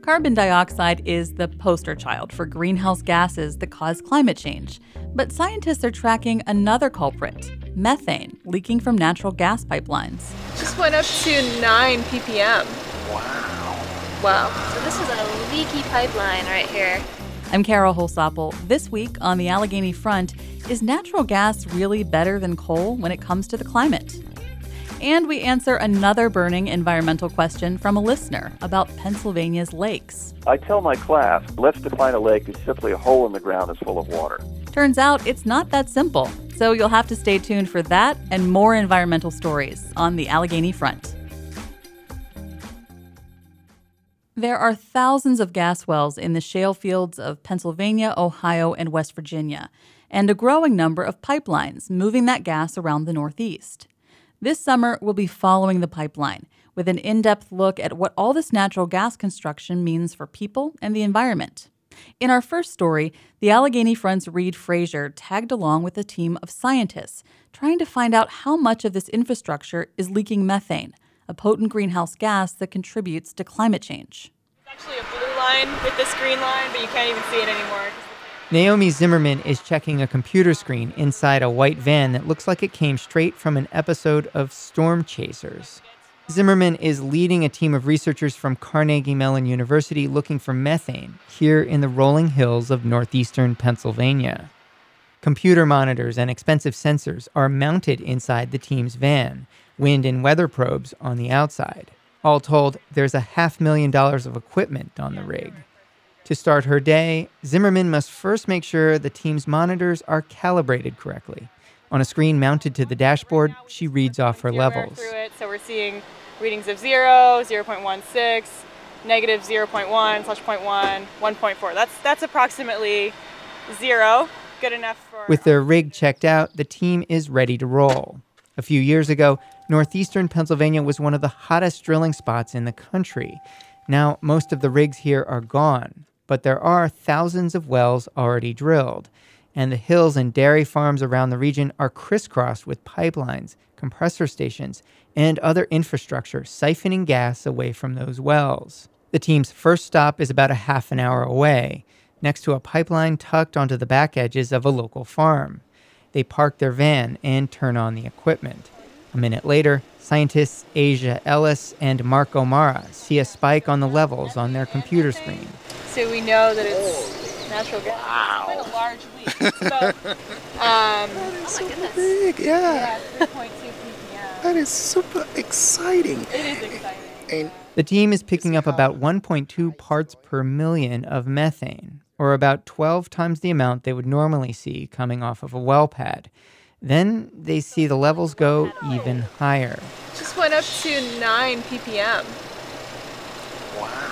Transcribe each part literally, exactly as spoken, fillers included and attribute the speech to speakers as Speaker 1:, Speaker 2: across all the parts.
Speaker 1: Carbon dioxide is the poster child for greenhouse gases that cause climate change. But scientists are tracking another culprit, methane, leaking from natural gas pipelines.
Speaker 2: Just went up to nine p p m.
Speaker 3: Wow.
Speaker 2: Wow.
Speaker 4: So this is a leaky pipeline right here.
Speaker 1: I'm Carol Holsapple. This week on the Allegheny Front, is natural gas really better than coal when it comes to the climate? And we answer another burning environmental question from a listener about Pennsylvania's lakes.
Speaker 5: I tell my class, let's define a lake as simply a hole in the ground that's full of water.
Speaker 1: Turns out it's not that simple, so you'll have to stay tuned for that and more environmental stories on the Allegheny Front. There are thousands of gas wells in the shale fields of Pennsylvania, Ohio, and West Virginia, and a growing number of pipelines moving that gas around the Northeast. This summer, we'll be following the pipeline with an in-depth look at what all this natural gas construction means for people and the environment. In our first story, the Allegheny Front's Reed Frazier tagged along with a team of scientists trying to find out how much of this infrastructure is leaking methane, a potent greenhouse gas that contributes to climate change.
Speaker 2: It's actually a blue line with this green line, but you can't even see it anymore.
Speaker 6: Naomi Zimmerman is checking a computer screen inside a white van that looks like it came straight from an episode of Storm Chasers. Zimmerman is leading a team of researchers from Carnegie Mellon University looking for methane here in the rolling hills of northeastern Pennsylvania. Computer monitors and expensive sensors are mounted inside the team's van, wind and weather probes on the outside. All told, there's a half million dollars of equipment on the rig. To start her day, Zimmerman must first make sure the team's monitors are calibrated correctly. On a screen mounted to the dashboard, she reads off her levels.
Speaker 2: Through it, so we're seeing readings of zero, zero point one six, negative zero point one, slash zero point one, one point four. That's that's approximately zero. Good enough for...
Speaker 6: With their rig checked out, the team is ready to roll. A few years ago, northeastern Pennsylvania was one of the hottest drilling spots in the country. Now, most of the rigs here are gone, but there are thousands of wells already drilled, and the hills and dairy farms around the region are crisscrossed with pipelines, compressor stations, and other infrastructure siphoning gas away from those wells. The team's first stop is about a half an hour away, next to a pipeline tucked onto the back edges of a local farm. They park their van and turn on the equipment. A minute later, scientists Asia Ellis and Mark O'Mara see a spike on the levels on their computer screen.
Speaker 2: So we know that it's natural gas.
Speaker 3: Wow.
Speaker 2: It's quite a large leak. It's about, um,
Speaker 3: That is so
Speaker 4: goodness.
Speaker 3: big, yeah.
Speaker 2: yeah, three point two p p m.
Speaker 3: That is super exciting.
Speaker 2: It is exciting.
Speaker 3: And
Speaker 6: The team is picking up about one point two parts per million of methane, or about twelve times the amount they would normally see coming off of a well pad. Then they see the levels go even higher.
Speaker 2: Just went up to nine p p m.
Speaker 3: wow.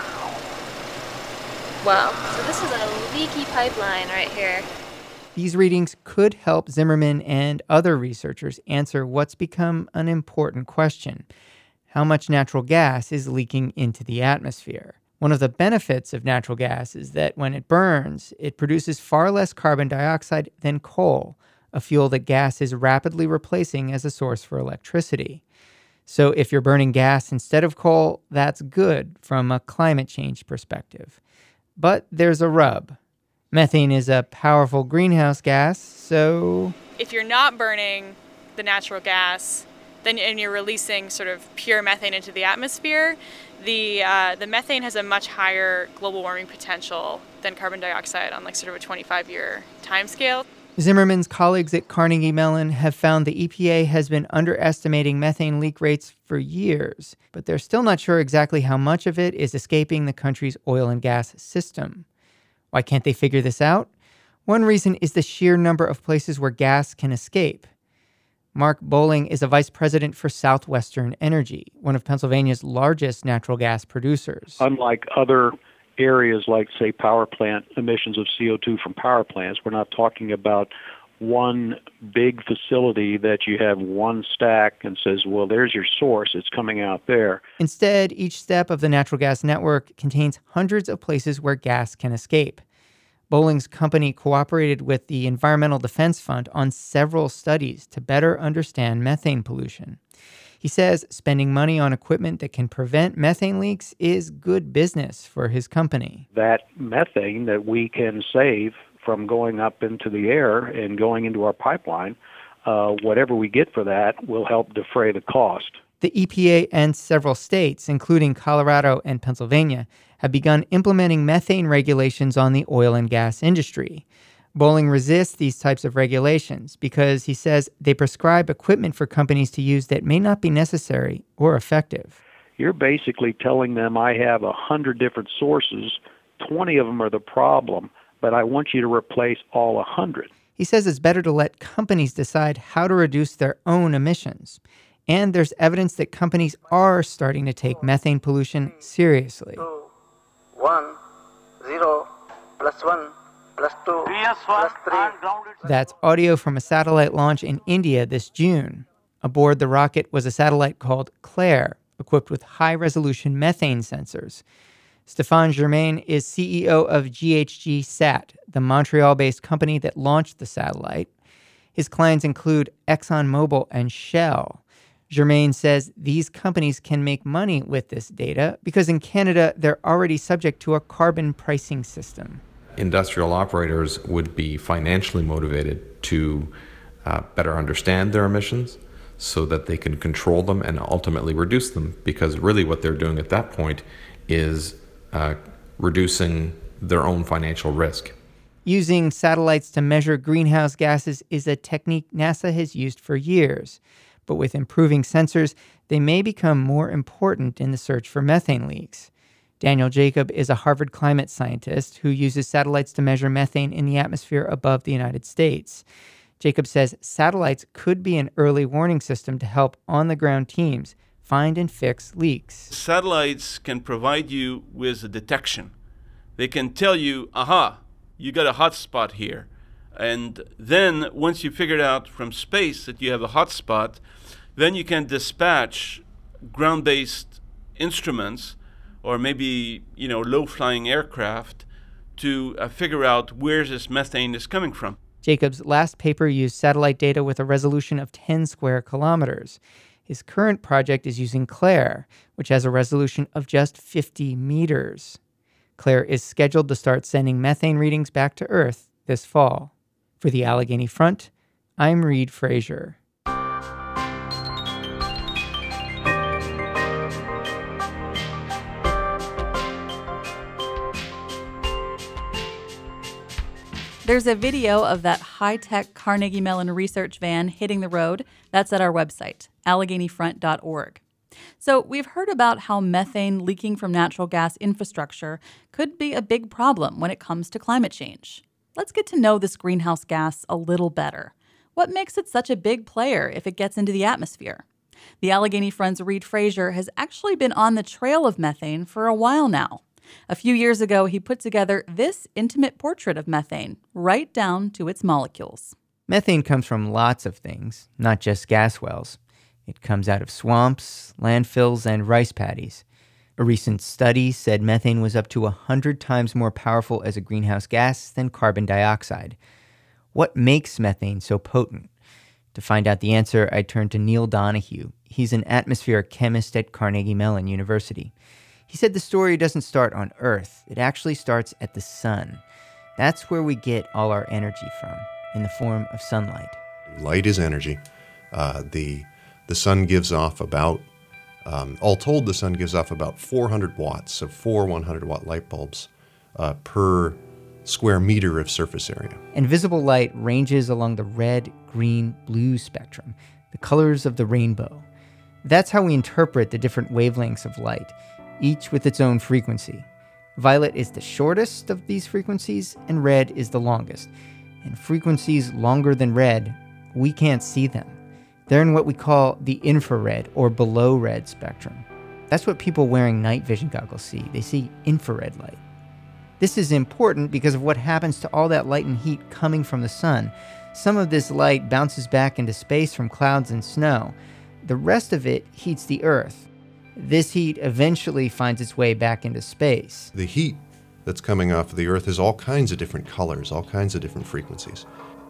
Speaker 2: Wow.
Speaker 4: So this is a leaky pipeline right here.
Speaker 6: These readings could help Zimmerman and other researchers answer what's become an important question: how much natural gas is leaking into the atmosphere? One of the benefits of natural gas is that when it burns, it produces far less carbon dioxide than coal, a fuel that gas is rapidly replacing as a source for electricity. So if you're burning gas instead of coal, that's good from a climate change perspective. But there's a rub. Methane is a powerful greenhouse gas, so...
Speaker 2: If you're not burning the natural gas, then and you're releasing sort of pure methane into the atmosphere, the uh, the methane has a much higher global warming potential than carbon dioxide on like sort of a twenty-five year time scale.
Speaker 6: Zimmerman's colleagues at Carnegie Mellon have found the E P A has been underestimating methane leak rates for years, but they're still not sure exactly how much of it is escaping the country's oil and gas system. Why can't they figure this out? One reason is the sheer number of places where gas can escape. Mark Bowling is a vice president for Southwestern Energy, one of Pennsylvania's largest natural gas producers.
Speaker 7: Unlike other areas like, say, power plant emissions of C O two from power plants, we're not talking about one big facility that you have one stack and says, well, there's your source, it's coming out there.
Speaker 6: Instead, each step of the natural gas network contains hundreds of places where gas can escape. Bowling's company cooperated with the Environmental Defense Fund on several studies to better understand methane pollution. He He says spending money on equipment that can prevent methane leaks is good business for his company.
Speaker 7: That methane that we can save from going up into the air and going into our pipeline, uh, whatever we get for that will help defray the cost.
Speaker 6: The E P A and several states, including Colorado and Pennsylvania, have begun implementing methane regulations on the oil and gas industry. Bolling resists these types of regulations because he says they prescribe equipment for companies to use that may not be necessary or effective.
Speaker 7: You're basically telling them I have a hundred different sources, twenty of them are the problem, but I want you to replace all a hundred.
Speaker 6: He says it's better to let companies decide how to reduce their own emissions. And there's evidence that companies are starting to take methane pollution seriously.
Speaker 8: Two, one, zero, plus one. Plus two, plus three.
Speaker 6: That's audio from a satellite launch in India this June. Aboard the rocket was a satellite called Claire, equipped with high-resolution methane sensors. Stéphane Germain is C E O of G H G Sat, the Montreal-based company that launched the satellite. His clients include ExxonMobil and Shell. Germain says these companies can make money with this data because in Canada, they're already subject to a carbon pricing system.
Speaker 9: Industrial operators would be financially motivated to uh, better understand their emissions so that they can control them and ultimately reduce them, because really what they're doing at that point is uh, reducing their own financial risk.
Speaker 6: Using satellites to measure greenhouse gases is a technique NASA has used for years. But with improving sensors, they may become more important in the search for methane leaks. Daniel Jacob is a Harvard climate scientist who uses satellites to measure methane in the atmosphere above the United States. Jacob says satellites could be an early warning system to help on-the-ground teams find and fix leaks.
Speaker 10: Satellites can provide you with a detection. They can tell you, aha, you got a hot spot here. And then once you figured out from space that you have a hot spot, then you can dispatch ground-based instruments or maybe, you know, low-flying aircraft to uh, figure out where this methane is coming from.
Speaker 6: Jacob's last paper used satellite data with a resolution of ten square kilometers. His current project is using Claire, which has a resolution of just fifty meters. Claire is scheduled to start sending methane readings back to Earth this fall. For the Allegheny Front, I'm Reed Frazier.
Speaker 1: There's a video of that high-tech Carnegie Mellon research van hitting the road. That's at our website, allegheny front dot org. So we've heard about how methane leaking from natural gas infrastructure could be a big problem when it comes to climate change. Let's get to know this greenhouse gas a little better. What makes it such a big player if it gets into the atmosphere? The Allegheny Front's Reed Frazier has actually been on the trail of methane for a while now. A few years ago, he put together this intimate portrait of methane, right down to its molecules.
Speaker 6: Methane comes from lots of things, not just gas wells. It comes out of swamps, landfills, and rice paddies. A recent study said methane was up to one hundred times more powerful as a greenhouse gas than carbon dioxide. What makes methane so potent? To find out the answer, I turned to Neil Donahue. He's an atmospheric chemist at Carnegie Mellon University. He said the story doesn't start on Earth. It actually starts at the sun. That's where we get all our energy from, in the form of sunlight.
Speaker 11: Light is energy. Uh, the the sun gives off about, um, all told, the sun gives off about four hundred watts, so four one hundred watt light bulbs uh, per square meter of surface area.
Speaker 6: And visible light ranges along the red, green, blue spectrum, the colors of the rainbow. That's how we interpret the different wavelengths of light, each with its own frequency. Violet is the shortest of these frequencies, and red is the longest. And frequencies longer than red, we can't see them. They're in what we call the infrared or below red spectrum. That's what people wearing night vision goggles see. They see infrared light. This is important because of what happens to all that light and heat coming from the sun. Some of this light bounces back into space from clouds and snow. The rest of it heats the Earth. This heat eventually finds its way back into space.
Speaker 11: The heat that's coming off of the Earth is all kinds of different colors, all kinds of different frequencies.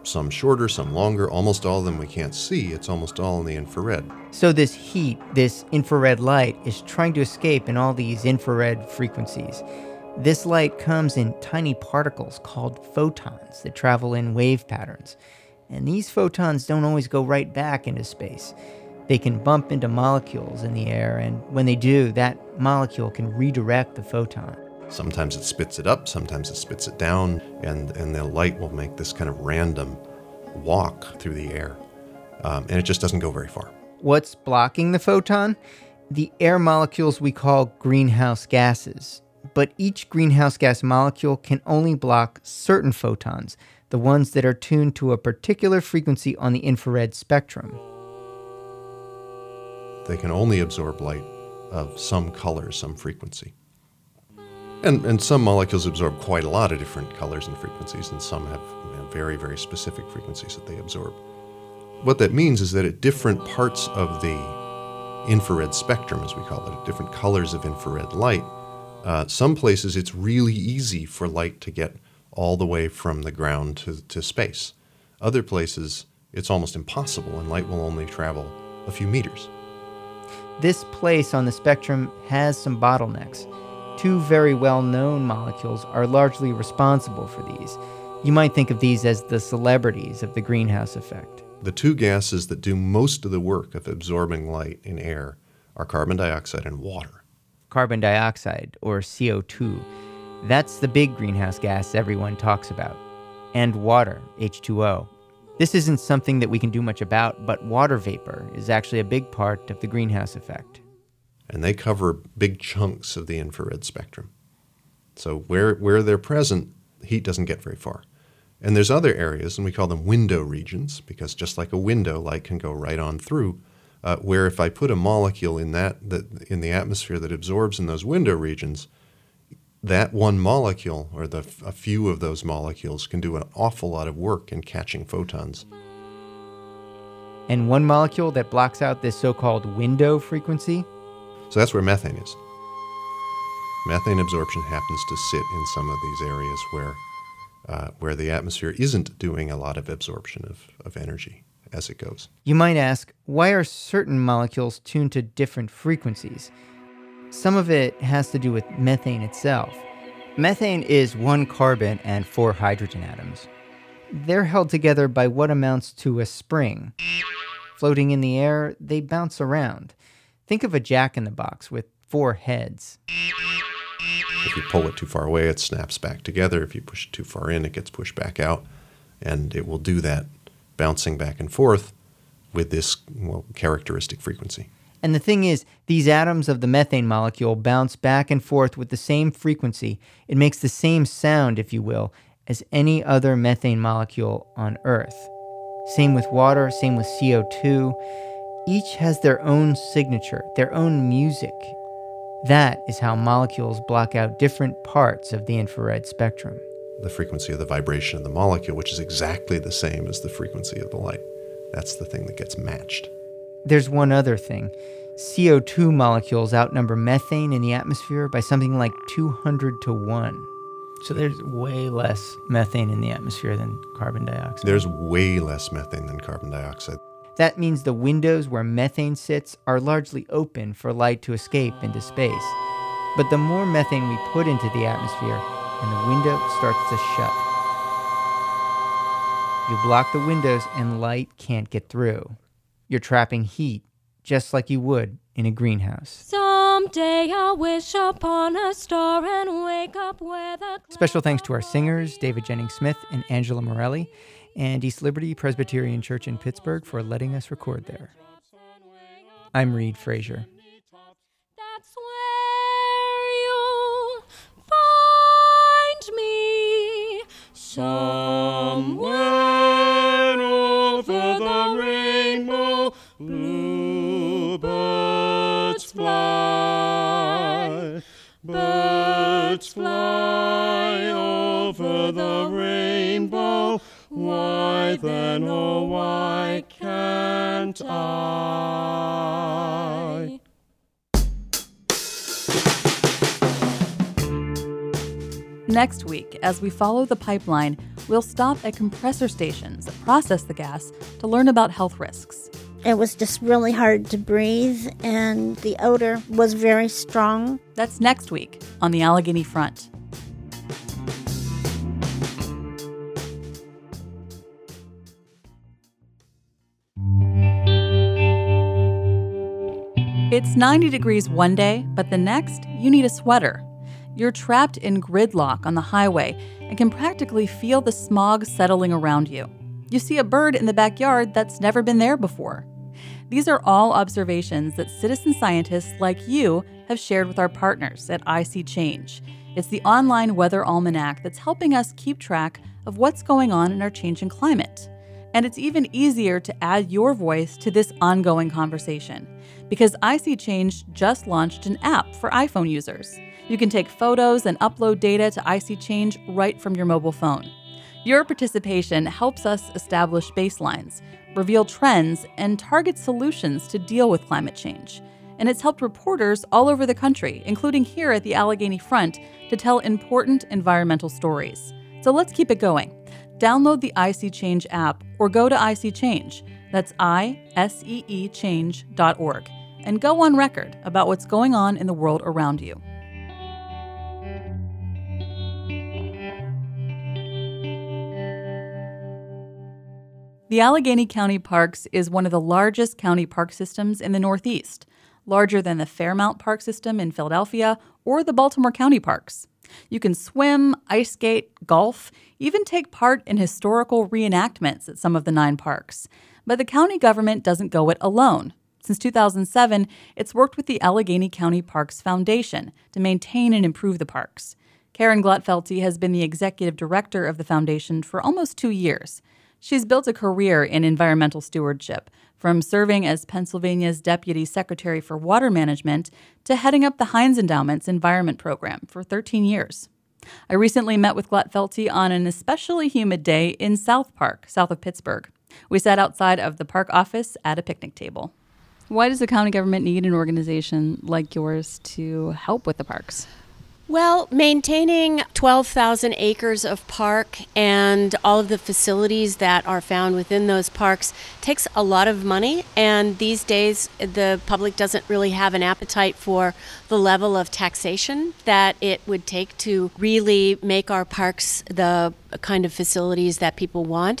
Speaker 11: some shorter, some longer. Almost all of them we can't see. It's almost all in the infrared.
Speaker 6: So this heat, this infrared light, is trying to escape in all these infrared frequencies. This light comes in tiny particles called photons that travel in wave patterns. And these photons don't always go right back into space. They can bump into molecules in the air, and when they do, that molecule can redirect the photon.
Speaker 11: Sometimes it spits it up, sometimes it spits it down, and, and the light will make this kind of random walk through the air. Um, and it just doesn't go very far.
Speaker 6: What's blocking the photon? The air molecules we call greenhouse gases. But each greenhouse gas molecule can only block certain photons, the ones that are tuned to a particular frequency on the infrared spectrum.
Speaker 11: They can only absorb light of some color, some frequency. And, and some molecules absorb quite a lot of different colors and frequencies, and some have, you know, very, very specific frequencies that they absorb. What that means is that at different parts of the infrared spectrum, as we call it, at different colors of infrared light, Uh, some places it's really easy for light to get all the way from the ground to, to space. Other places it's almost impossible, and light will only travel a few meters.
Speaker 6: This place on the spectrum has some bottlenecks. Two very well-known molecules are largely responsible for these. You might think of these as the celebrities of the greenhouse effect.
Speaker 11: The two gases that do most of the work of absorbing light in air are carbon dioxide and water.
Speaker 6: Carbon dioxide, or C O two. That's the big greenhouse gas everyone talks about. And water, H two O. This isn't something that we can do much about, but water vapor is actually a big part of the greenhouse effect.
Speaker 11: And they cover big chunks of the infrared spectrum. So where, where they're present, heat doesn't get very far. And there's other areas, and we call them window regions, because just like a window, light can go right on through. Uh, where if I put a molecule in that, that in the atmosphere that absorbs in those window regions, that one molecule, or the, a few of those molecules, can do an awful lot of work in catching photons.
Speaker 6: And one molecule that blocks out this so-called window frequency?
Speaker 11: So that's where methane is. Methane absorption happens to sit in some of these areas where, uh, where the atmosphere isn't doing a lot of absorption of, of energy as it goes.
Speaker 6: You might ask, why are certain molecules tuned to different frequencies? Some of it has to do with methane itself. Methane is one carbon and four hydrogen atoms. They're held together by what amounts to a spring. Floating in the air, they bounce around. Think of a jack-in-the-box with four heads.
Speaker 11: If you pull it too far away, it snaps back together. If you push it too far in, it gets pushed back out. And it will do that, bouncing back and forth with this, well, characteristic frequency.
Speaker 6: And the thing is, these atoms of the methane molecule bounce back and forth with the same frequency. It makes the same sound, if you will, as any other methane molecule on Earth. Same with water, same with C O two. Each has their own signature, their own music. That is how molecules block out different parts of the infrared spectrum.
Speaker 11: The frequency of the vibration of the molecule, which is exactly the same as the frequency of the light. That's the thing that gets matched.
Speaker 6: There's one other thing. C O two molecules outnumber methane in the atmosphere by something like two hundred to one. So there's way less methane in the atmosphere than carbon dioxide.
Speaker 11: There's way less methane than carbon dioxide.
Speaker 6: That means the windows where methane sits are largely open for light to escape into space. But the more methane we put into the atmosphere, and the window starts to shut. You block the windows and light can't get through. You're trapping heat, just like you would in a greenhouse.
Speaker 12: Someday I'll wish upon a star and wake up where the...
Speaker 6: Special thanks to our singers, David Jennings Smith and Angela Morelli, and East Liberty Presbyterian Church in Pittsburgh for letting us record there. I'm Reed Frazier.
Speaker 12: That's where you'll find me, somewhere over the rainbow, bluebirds fly, birds fly over the rainbow. Why then, oh, why can't I?
Speaker 1: Next week, as we follow the pipeline, we'll stop at compressor stations that process the gas to learn about health risks.
Speaker 13: It was just really hard to breathe, and the odor was very strong.
Speaker 1: That's next week on the Allegheny Front. It's ninety degrees one day, but the next, you need a sweater. You're trapped in gridlock on the highway and can practically feel the smog settling around you. You see a bird in the backyard that's never been there before. These are all observations that citizen scientists like you have shared with our partners at I See Change. It's the online weather almanac that's helping us keep track of what's going on in our changing climate. And it's even easier to add your voice to this ongoing conversation, because I See Change just launched an app for iPhone users. You can take photos and upload data to I See Change right from your mobile phone. Your participation helps us establish baselines, reveal trends, and target solutions to deal with climate change. And it's helped reporters all over the country, including here at the Allegheny Front, to tell important environmental stories. So let's keep it going. Download the I See Change app or go to I See Change. That's I S E E change dot org. And go on record about what's going on in the world around you. The Allegheny County Parks is one of the largest county park systems in the Northeast, larger than the Fairmount Park System in Philadelphia or the Baltimore County Parks. You can swim, ice skate, golf, even take part in historical reenactments at some of the nine parks. But the county government doesn't go it alone. Since two thousand seven, it's worked with the Allegheny County Parks Foundation to maintain and improve the parks. Karen Glotfelty has been the executive director of the foundation for almost two years. She's built a career in environmental stewardship, from serving as Pennsylvania's Deputy Secretary for Water Management to heading up the Heinz Endowment's Environment Program for thirteen years. I recently met with Glotfelty on an especially humid day in South Park, south of Pittsburgh. We sat outside of the park office at a picnic table. Why does the county government need an organization like yours to help with the parks?
Speaker 14: Well, maintaining twelve thousand acres of park and all of the facilities that are found within those parks takes a lot of money, and these days the public doesn't really have an appetite for the level of taxation that it would take to really make our parks the kind of facilities that people want.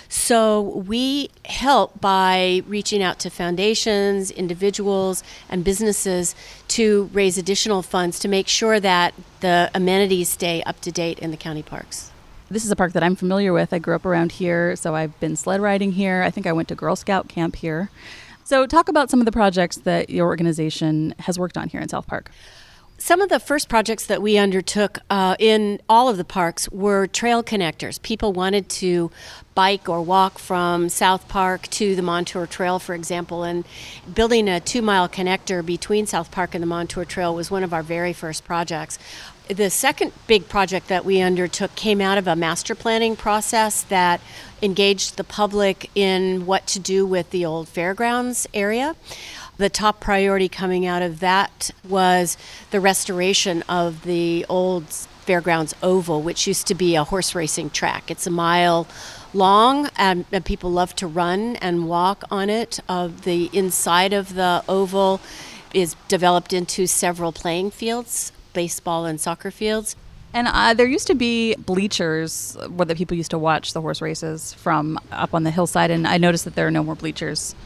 Speaker 14: So we help by reaching out to foundations, individuals, and businesses to raise additional funds to make sure that the amenities stay up to date in the county parks.
Speaker 1: This is a park that I'm familiar with. I grew up around here, so I've been sled riding here. I think I went to Girl Scout camp here. So talk about some of the projects that your organization has worked on here in South Park.
Speaker 14: Some of the first projects that we undertook uh, in all of the parks were trail connectors. People wanted to bike or walk from South Park to the Montour Trail, for example, and building a two-mile connector between South Park and the Montour Trail was one of our very first projects. The second big project that we undertook came out of a master planning process that engaged the public in what to do with the old fairgrounds area. The top priority coming out of that was the restoration of the old fairgrounds oval, which used to be a horse racing track. It's a mile long, and, and people love to run and walk on it. Uh, the inside of the oval is developed into several playing fields, baseball and soccer fields.
Speaker 1: And uh, there used to be bleachers where the people used to watch the horse races from up on the hillside, and I noticed that there are no more bleachers.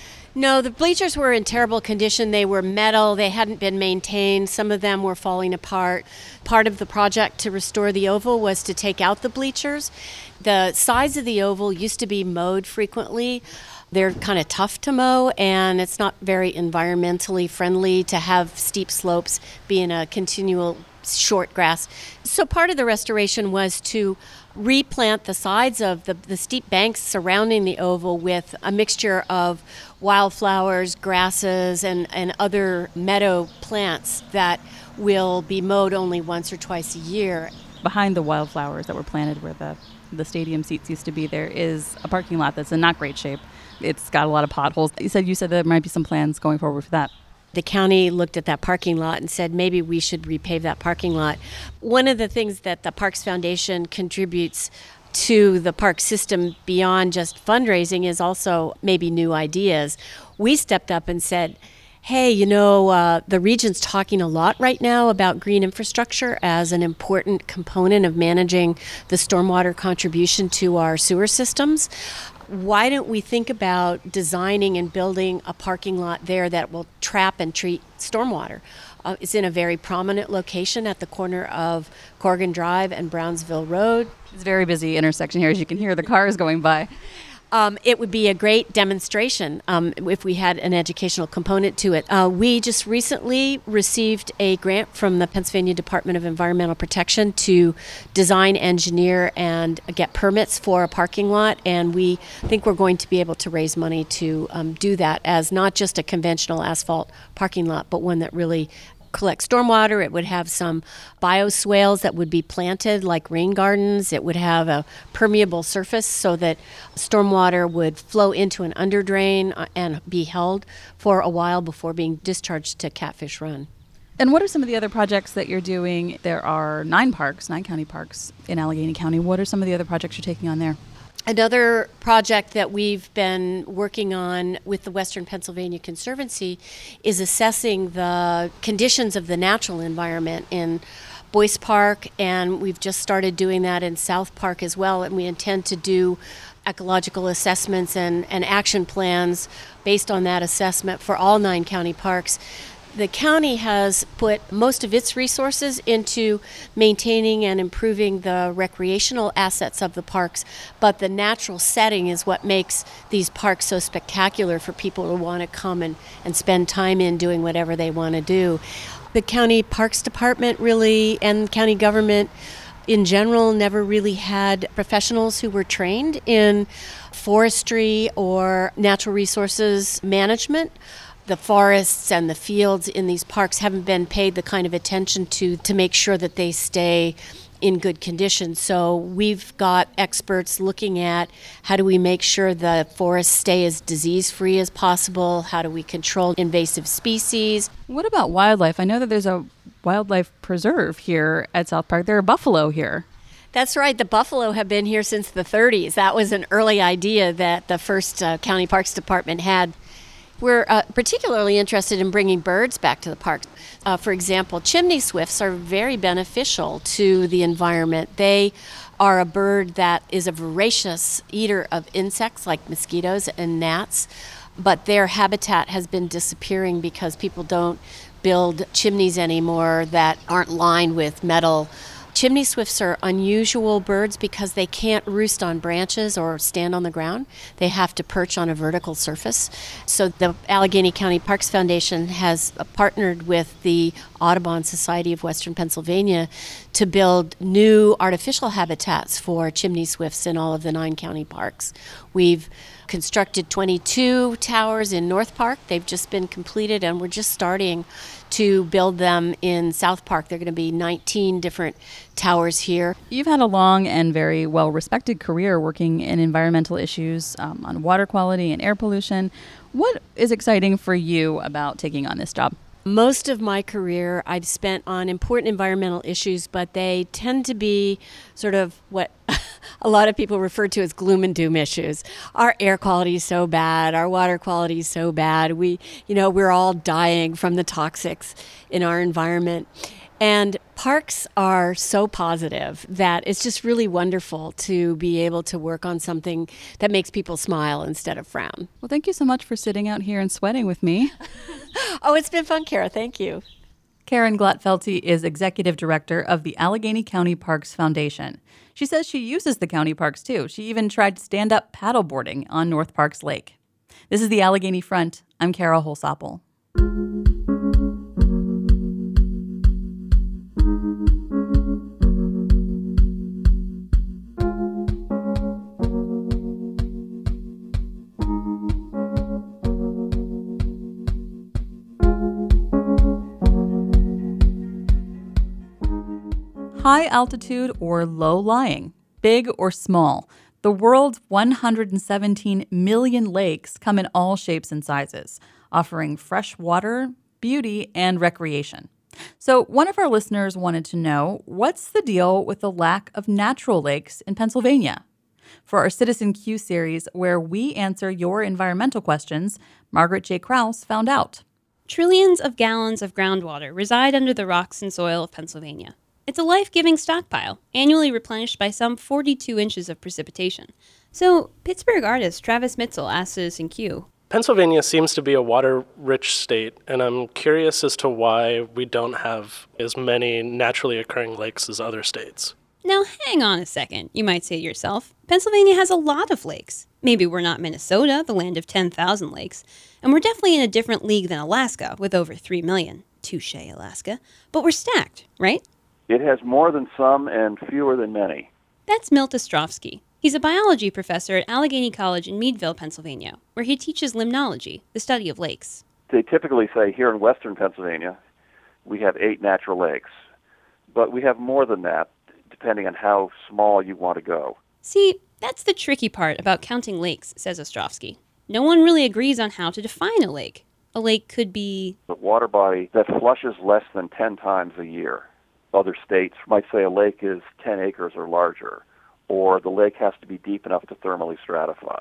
Speaker 14: No, the bleachers were in terrible condition. They were metal. They hadn't been maintained. Some of them were falling apart. Part of the project to restore the oval was to take out the bleachers. The sides of the oval used to be mowed frequently. They're kind of tough to mow, and it's not very environmentally friendly to have steep slopes being a continual short grass. So part of the restoration was to replant the sides of the, the steep banks surrounding the oval with a mixture of wildflowers, grasses, and, and other meadow plants that will be mowed only once or twice a year.
Speaker 1: Behind the wildflowers that were planted where the, the stadium seats used to be, there is a parking lot that's in not great shape. It's got a lot of potholes. You said you said there might be some plans going forward for that.
Speaker 14: The county looked at that parking lot and said maybe we should repave that parking lot. One of the things that the Parks Foundation contributes to the park system beyond just fundraising is also maybe new ideas. We stepped up and said, hey, you know, uh, the region's talking a lot right now about green infrastructure as an important component of managing the stormwater contribution to our sewer systems. Why don't we think about designing and building a parking lot there that will trap and treat stormwater? Uh, it's in a very prominent location at the corner of Corrigan Drive and Brownsville Road.
Speaker 1: It's a very busy intersection here, as you can hear the cars going by.
Speaker 14: Um, it would be a great demonstration um, if we had an educational component to it. Uh, we just recently received a grant from the Pennsylvania Department of Environmental Protection to design, engineer, and get permits for a parking lot, and we think we're going to be able to raise money to um, do that as not just a conventional asphalt parking lot, but one that really collect stormwater. It would have some bioswales that would be planted like rain gardens. It would have a permeable surface so that stormwater would flow into an underdrain and be held for a while before being discharged to Catfish Run.
Speaker 1: And what are some of the other projects that you're doing? There are nine parks, nine county parks in Allegheny County. What are some of the other projects you're taking on there?
Speaker 14: Another project that we've been working on with the Western Pennsylvania Conservancy is assessing the conditions of the natural environment in Boyce Park, and we've just started doing that in South Park as well, and we intend to do ecological assessments and, and action plans based on that assessment for all nine county parks. The county has put most of its resources into maintaining and improving the recreational assets of the parks, but the natural setting is what makes these parks so spectacular for people who want to come and, and spend time in doing whatever they want to do. The county parks department really, and county government in general, never really had professionals who were trained in forestry or natural resources management. The forests and the fields in these parks haven't been paid the kind of attention to to make sure that they stay in good condition. So we've got experts looking at how do we make sure the forests stay as disease-free as possible, how do we control invasive species.
Speaker 1: What about wildlife? I know that there's a wildlife preserve here at South Park. There are buffalo here.
Speaker 14: That's right. The buffalo have been here since the thirties. That was an early idea that the first uh, County Parks Department had. We're uh, particularly interested in bringing birds back to the park. Uh, for example, chimney swifts are very beneficial to the environment. They are a bird that is a voracious eater of insects like mosquitoes and gnats, but their habitat has been disappearing because people don't build chimneys anymore that aren't lined with metal. Chimney swifts are unusual birds because they can't roost on branches or stand on the ground. They have to perch on a vertical surface. So the Allegheny County Parks Foundation has partnered with the Audubon Society of Western Pennsylvania to build new artificial habitats for chimney swifts in all of the nine county parks. We've constructed twenty-two towers in North Park. They've just been completed, and we're just starting to build them in South Park. There are going to be nineteen different towers here.
Speaker 1: You've had a long and very well-respected career working in environmental issues um, on water quality and air pollution. What is exciting for you about taking on this job?
Speaker 14: Most of my career I've spent on important environmental issues, but they tend to be sort of what a lot of people refer to as gloom and doom issues. Our air quality is so bad, our water quality is so bad. We, you know, we're all dying from the toxics in our environment. And parks are so positive that it's just really wonderful to be able to work on something that makes people smile instead of frown.
Speaker 1: Well, thank you so much for sitting out here and sweating with me.
Speaker 14: Oh, it's been fun, Kara. Thank you.
Speaker 1: Karen Glattfelty is Executive Director of the Allegheny County Parks Foundation. She says she uses the county parks too. She even tried stand-up paddleboarding on North Parks Lake. This is the Allegheny Front. I'm Kara Holsapple. High altitude or low lying, big or small, the world's one hundred seventeen million lakes come in all shapes and sizes, offering fresh water, beauty, and recreation. So one of our listeners wanted to know, what's the deal with the lack of natural lakes in Pennsylvania? For our Citizen Q series, where we answer your environmental questions, Margaret J. Krause found out.
Speaker 15: Trillions of gallons of groundwater reside under the rocks and soil of Pennsylvania. It's a life-giving stockpile, annually replenished by some forty-two inches of precipitation. So, Pittsburgh artist Travis Mitzel asked Citizen Q,
Speaker 16: Pennsylvania seems to be a water-rich state, and I'm curious as to why we don't have as many naturally occurring lakes as other states.
Speaker 15: Now, hang on a second, you might say to yourself. Pennsylvania has a lot of lakes. Maybe we're not Minnesota, the land of ten thousand lakes, and we're definitely in a different league than Alaska, with over three million. Touche, Alaska. But we're stacked, right?
Speaker 5: It has more than some and fewer than many.
Speaker 15: That's Milt Ostrovsky. He's a biology professor at Allegheny College in Meadville, Pennsylvania, where he teaches limnology, the study of lakes.
Speaker 5: They typically say here in western Pennsylvania, we have eight natural lakes. But we have more than that, depending on how small you want to go.
Speaker 15: See, that's the tricky part about counting lakes, says Ostrovsky. No one really agrees on how to define a lake. A lake could be
Speaker 5: a water body that flushes less than ten times a year. Other states might say a lake is ten acres or larger, or the lake has to be deep enough to thermally stratify,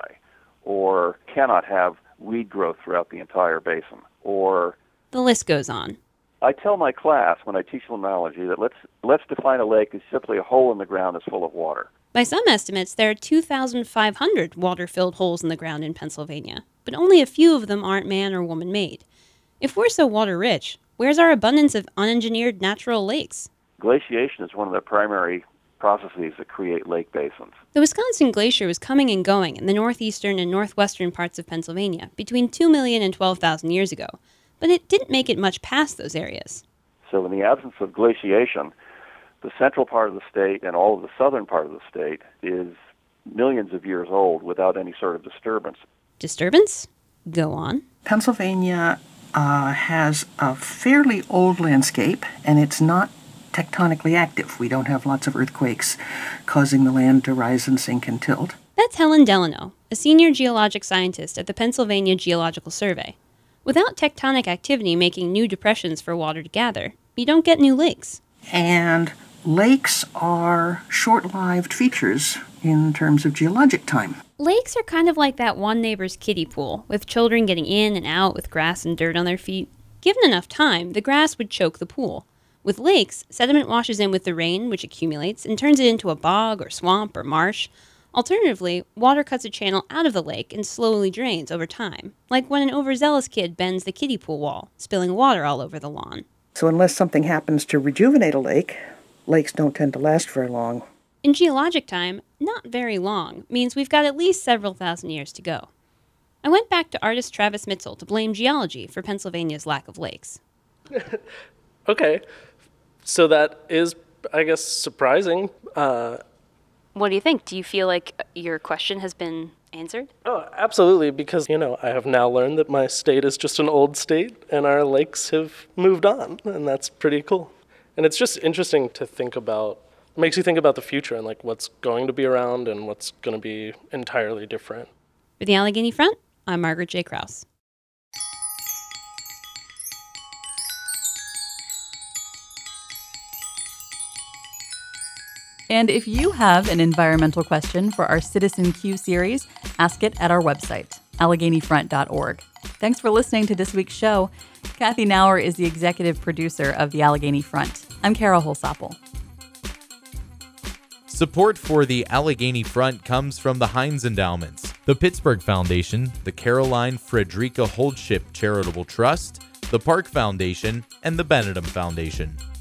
Speaker 5: or cannot have weed growth throughout the entire basin, or...
Speaker 15: The list goes on.
Speaker 5: I tell my class when I teach limnology that let's let's define a lake as simply a hole in the ground that's full of water.
Speaker 15: By some estimates, there are two thousand five hundred water-filled holes in the ground in Pennsylvania, but only a few of them aren't man or woman-made. If we're so water-rich, where's our abundance of unengineered natural lakes?
Speaker 5: Glaciation is one of the primary processes that create lake basins.
Speaker 15: The Wisconsin Glacier was coming and going in the northeastern and northwestern parts of Pennsylvania between two million and twelve thousand years ago, but it didn't make it much past those areas.
Speaker 5: So in the absence of glaciation, the central part of the state and all of the southern part of the state is millions of years old without any sort of disturbance.
Speaker 15: Disturbance? Go on.
Speaker 17: Pennsylvania uh, has a fairly old landscape, and it's not tectonically active. We don't have lots of earthquakes causing the land to rise and sink and tilt.
Speaker 15: That's Helen Delano, a senior geologic scientist at the Pennsylvania Geological Survey. Without tectonic activity making new depressions for water to gather, you don't get new lakes.
Speaker 17: And lakes are short-lived features in terms of geologic time.
Speaker 15: Lakes are kind of like that one neighbor's kiddie pool, with children getting in and out with grass and dirt on their feet. Given enough time, the grass would choke the pool. With lakes, sediment washes in with the rain, which accumulates, and turns it into a bog or swamp or marsh. Alternatively, water cuts a channel out of the lake and slowly drains over time, like when an overzealous kid bends the kiddie pool wall, spilling water all over the lawn.
Speaker 17: So unless something happens to rejuvenate a lake, lakes don't tend to last very long.
Speaker 15: In geologic time, not very long means we've got at least several thousand years to go. I went back to artist Travis Mitzel to blame geology for Pennsylvania's lack of lakes.
Speaker 16: Okay, so that is, I guess, surprising. Uh,
Speaker 15: what do you think? Do you feel like your question has been answered?
Speaker 16: Oh, absolutely, because, you know, I have now learned that my state is just an old state and our lakes have moved on, and that's pretty cool. And it's just interesting to think about, it makes you think about the future and like what's going to be around and what's going to be entirely different.
Speaker 15: For the Allegheny Front, I'm Margaret J. Krause.
Speaker 1: And if you have an environmental question for our Citizen Q series, ask it at our website, allegheny front dot org. Thanks for listening to this week's show. Kathy Nauer is the executive producer of the Allegheny Front. I'm Carol Holsapple.
Speaker 18: Support for the Allegheny Front comes from the Heinz Endowments, the Pittsburgh Foundation, the Caroline Frederica Holdship Charitable Trust, the Park Foundation, and the Benedum Foundation.